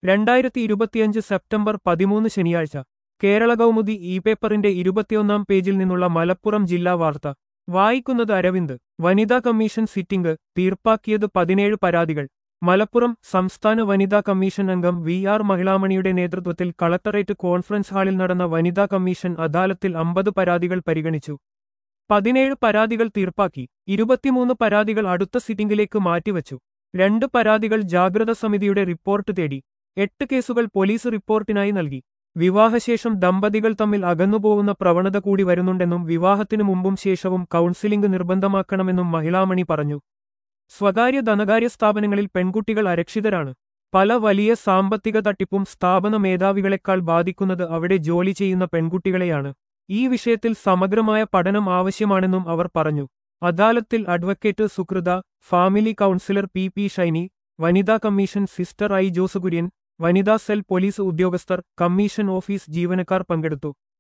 2025 September 13 ശനിയാഴ്ച കേരള കൗമുദി പേപ്പറിന്റെ 21-ാം പേജിൽ നിന്നുള്ള മലപ്പുറം ജില്ലാ വാർത്ത വായിക്കുന്നത് അരവിന്ദ്. വനിതാ കമ്മീഷൻ സിറ്റിംഗ് തീർപ്പാക്കിയത് 17 പരാതികൾ. മലപ്പുറം സംസ്ഥാന വനിതാ കമ്മീഷൻ അംഗം VR മഹിളാമണിയുടെ നേതൃത്വത്തിൽ കളക്ടറേറ്റ് കോൺഫറൻസ് ഹാളിൽ നടന്ന വനിതാ കമ്മീഷൻ അദാലത്തിൽ 50 പരാതികൾ പരിഗണിച്ചു. 17 പരാതികൾ തീർപ്പാക്കി. 23 പരാതികൾ അടുത്ത സിറ്റിംഗിലേക്ക് മാറ്റിവച്ചു. 2 പരാതികൾ ജാഗ്രത സമിതിയുടെ റിപ്പോർട്ട് തേടി. 8 കേസുകൾ പോലീസ് റിപ്പോർട്ടിനായി നൽകി. വിവാഹശേഷം ദമ്പതികൾ തമ്മിൽ അകന്നുപോകുന്ന പ്രവണത കൂടി വരുന്നുണ്ടെന്നും വിവാഹത്തിനു മുമ്പും ശേഷവും കൗൺസിലിംഗ് നിർബന്ധമാക്കണമെന്നും മഹിളാമണി പറഞ്ഞു. സ്വകാര്യ ധനകാര്യ സ്ഥാപനങ്ങളിൽ പെൺകുട്ടികൾ അരക്ഷിതരാണ്. പല വലിയ സാമ്പത്തിക തട്ടിപ്പും സ്ഥാപന മേധാവികളെക്കാൾ ബാധിക്കുന്നത് അവിടെ ജോലി ചെയ്യുന്ന പെൺകുട്ടികളെയാണ്. ഈ വിഷയത്തിൽ സമഗ്രമായ പഠനം ആവശ്യമാണെന്നും അവർ പറഞ്ഞു. അദാലത്തിൽ advocate Sukrutha, family counsellor PP Shiny, വനിതാ കമ്മീഷൻ സിസ്റ്റർ I ജോസുകുര്യൻ, വനിതാ സെൽ പോലീസ് ഉദ്യോഗസ്ഥർ, കമ്മീഷൻ ഓഫീസ് ജീവനക്കാർ പങ്കെടുത്തു.